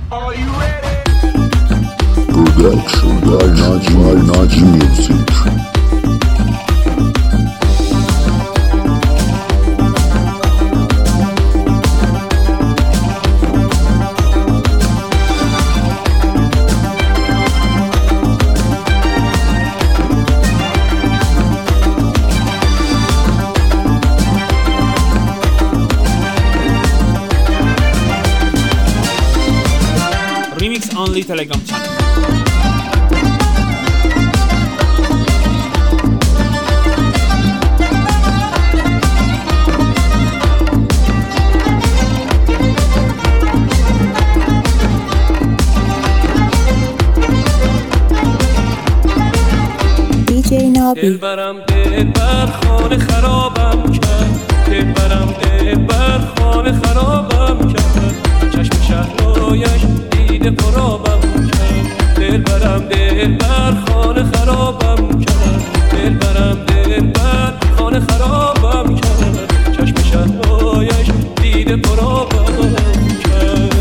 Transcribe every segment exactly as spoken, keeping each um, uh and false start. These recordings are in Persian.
Are you ready? Production by Naji, by Naji Music. Remix only Telegram channel. دی جی نابی دلبرم دلبر خانه خرابم کرد دلبرم دلبر خانه خرابم کرد چشم شهرایش دیده پرابم کرد دلبرم دلبر خانه خرابم کرد دلبرم دلبر خانه خرابم کرد چشم شهرایش دیده پرابم کرد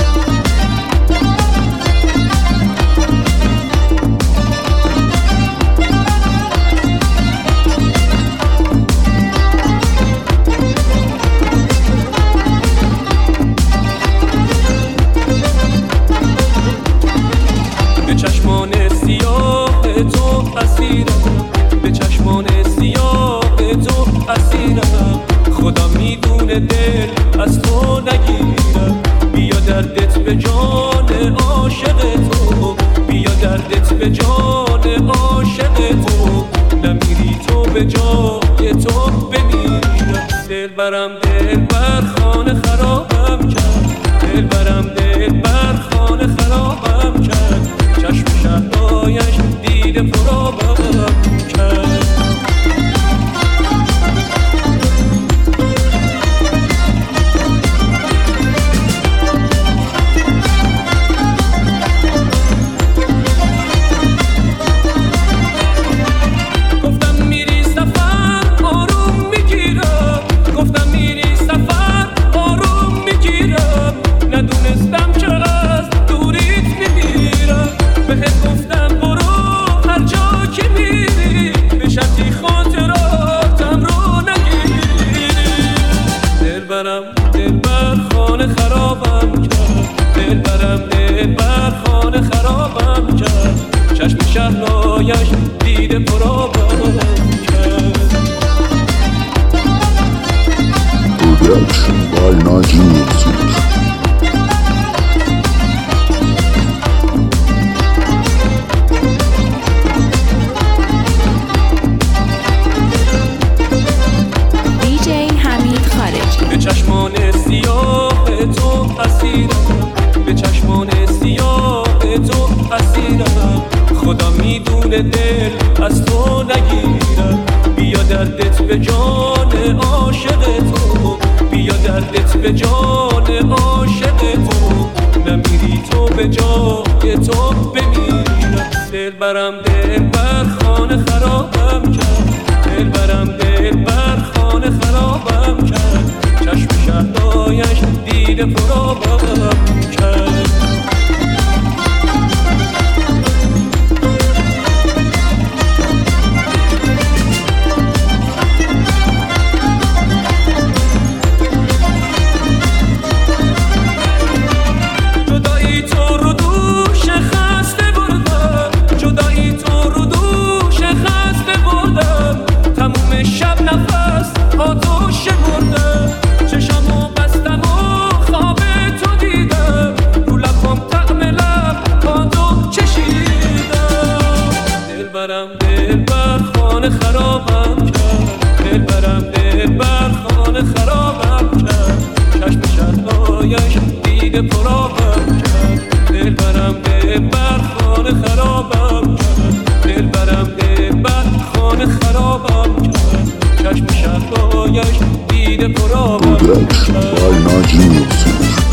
به چشمان سیاه تو اسیرم به چشمان سیاه تو اسیرم خدا میدونه دل از تو نگیرم بیا دردت به جان عاشق تو بیا دردت به جان عاشق تو نمیری تو به جای تو بمیرم دلبرم دلبر خانه خرابم کرد دلبرم دلبر خانه خرابم کرد چشم شهرایش دیده پرابم کرد گفتم میری سفر آروم میگیرم گفتم میری سفر آروم میگیرم ندونستم چه از دوریت میمیرم بهت گفتم برو هر جا که میری به شرطی خاطراتم رو نگیری دلبرم دلبر خانه خرابم کرد دلبرم دلبر خانه خرابم کرد چشم شهرایش دیده پرابم کرد Production by Naji Music. دی جی حمید خارجی به چشمان سیاه تو اسیرم به چشمان سیاه تو اسیرم خدا میدونه دل از تو نگیرم بیا دردت به جان عاشق تو بیا دردت به جان عاشق تو نمیری تو به جای تو بمیرم دلبرم دلبر خانه خرابم کرد دلبرم دلبر خانه خرابم کرد چشم شهرایش دیده پرابم کرد جدایی تو رو دوش خسته بردم جدایی تو رو دوش خسته بردم تموم شب نفس آتو شمردم چشمو بستم و خواب تو دیدم رو لبم طعم لب آتو چشیدم دلبرم دلبر خانه خرابم کرد دلبرم دلبر خانه خرابم کرد چشم شهرایش دیده پرابم کرد دلبرم دلبر خانه خرابم کرد دلبرم دلبر خانه خرابم کرد چشم شهرایش دیده پرابم Production کرد by Naji Music.